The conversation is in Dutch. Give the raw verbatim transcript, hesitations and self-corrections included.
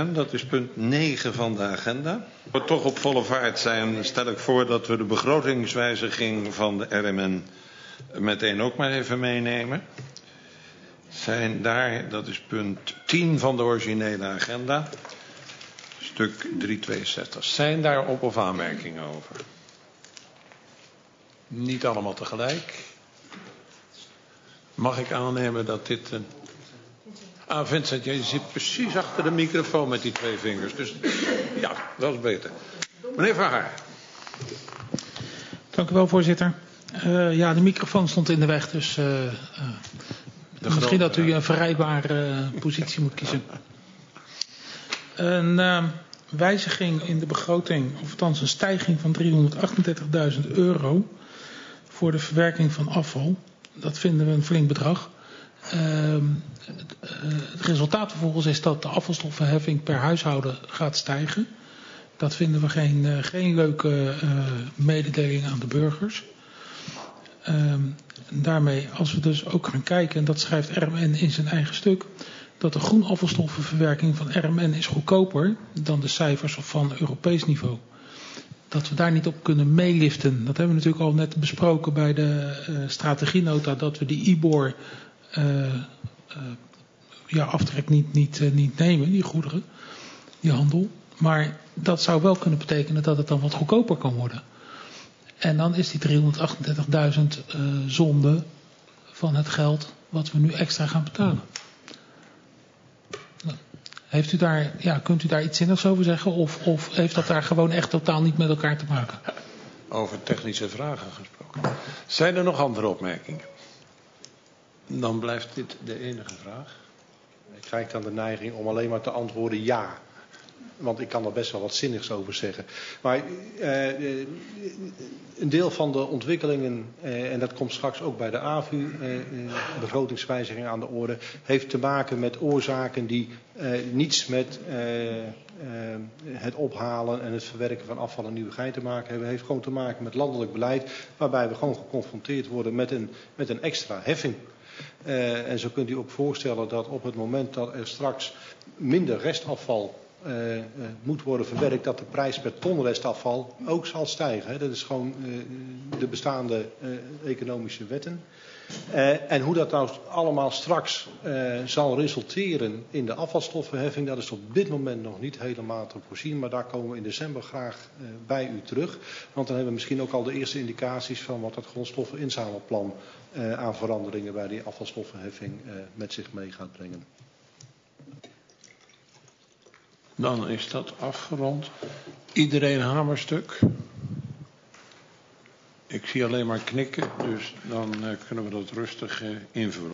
N. Dat is punt negen van de agenda. We toch op volle vaart zijn, stel ik voor dat we de begrotingswijziging van de R M N meteen ook maar even meenemen. Zijn daar, dat is punt tien van de originele agenda, stuk driehonderdtweeënzestig. Zijn daar op- of aanmerkingen over? Niet allemaal tegelijk. Mag ik aannemen dat dit een... Ah, Vincent, je zit precies achter de microfoon met die twee vingers. Dus ja, dat is beter. Meneer Van Haar. Dank u wel, voorzitter. Uh, ja, de microfoon stond in de weg, dus uh, uh, misschien dat u een verrijdbare uh, positie moet kiezen. Een uh, wijziging in de begroting, of althans een stijging van driehonderdachtendertigduizend euro voor de verwerking van afval. Dat vinden we een flink bedrag. Uh, het, uh, het resultaat vervolgens is dat de afvalstoffenheffing per huishouden gaat stijgen. Dat vinden we geen, uh, geen leuke uh, mededeling aan de burgers. Uh, daarmee, als we dus ook gaan kijken, en dat schrijft R M N in zijn eigen stuk, dat de groenafvalstoffenverwerking van R M N is goedkoper dan de cijfers van Europees niveau. Dat we daar niet op kunnen meeliften. Dat hebben we natuurlijk al net besproken bij de uh, strategienota, dat we die I B O R uh, uh, ja, aftrek niet, niet, uh, niet nemen, die goederen, die handel. Maar dat zou wel kunnen betekenen dat het dan wat goedkoper kan worden. En dan is die driehonderdachtendertigduizend uh, zonde van het geld wat we nu extra gaan betalen. Nou, heeft u daar, ja, kunt u daar iets zinnigs over zeggen? Of, of heeft dat daar gewoon echt totaal niet met elkaar te maken? Over technische vragen gesproken. Zijn er nog andere opmerkingen? Dan blijft dit de enige vraag. Ik krijg dan de neiging om alleen maar te antwoorden ja. Want ik kan er best wel wat zinnigs over zeggen. Maar uh, een deel van de ontwikkelingen, uh, en dat komt straks ook bij de A V U, uh, uh, begrotingswijziging aan de orde, heeft te maken met oorzaken die uh, niets met uh, uh, het ophalen en het verwerken van afval en nieuwigheid te maken hebben. Het heeft gewoon te maken met landelijk beleid, waarbij we gewoon geconfronteerd worden met een, met een extra heffing. Uh, en zo kunt u ook voorstellen dat op het moment dat er straks minder restafval Uh, uh, moet worden verwerkt, dat de prijs per ton restafval ook zal stijgen. Hè. Dat is gewoon uh, de bestaande uh, economische wetten. Uh, en hoe dat nou allemaal straks uh, zal resulteren in de afvalstoffenheffing, dat is op dit moment nog niet helemaal te voorzien. Maar daar komen we in december graag uh, bij u terug. Want dan hebben we misschien ook al de eerste indicaties van wat dat grondstoffeninzamelplan uh, aan veranderingen bij die afvalstoffenheffing uh, met zich mee gaat brengen. Dan is dat afgerond. Iedereen hamerstuk? Ik zie alleen maar knikken, dus dan uh, kunnen we dat rustig uh, invullen.